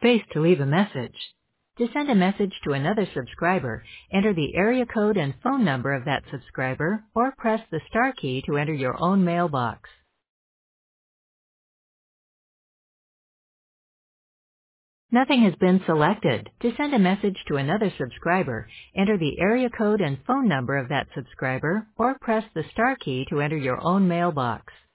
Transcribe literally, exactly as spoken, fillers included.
space to leave a message. To send a message to another subscriber, enter the area code and phone number of that subscriber or press the star key to enter your own mailbox. Nothing has been selected. To send a message to another subscriber, enter the area code and phone number of that subscriber or press the star key to enter your own mailbox.